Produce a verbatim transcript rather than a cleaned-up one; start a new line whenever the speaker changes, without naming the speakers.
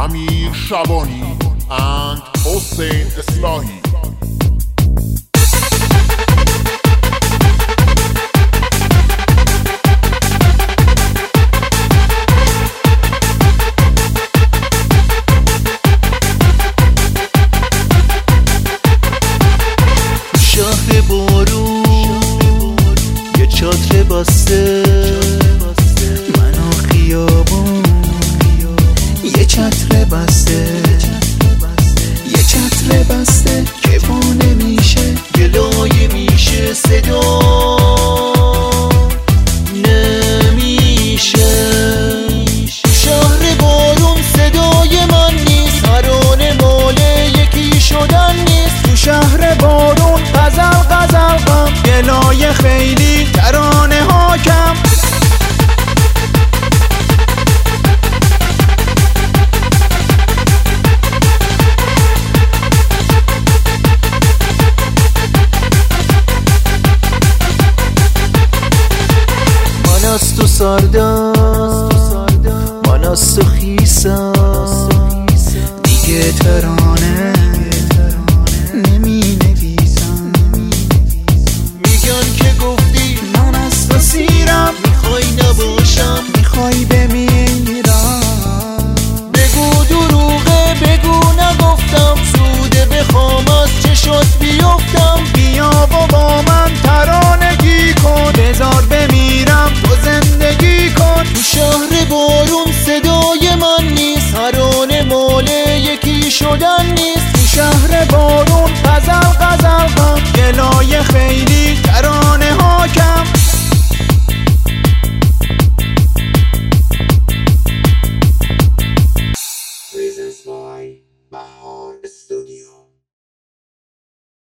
امیر شبانی and حسین اصلاحی.
شهر بارون یه چادر بسته، من و خیابون یه چتر بسته، یه چتر بسته که با نمیشه گلایه میشه صدا نمیشه. شهر بارون صدای من نیست، ترانه مال یکی شدن نیست. تو شهر بارون غزل غزل غم، گلایه خیلی ترانه ها کم. من از تو سردم، من از تو خیسم، دیگه ترانه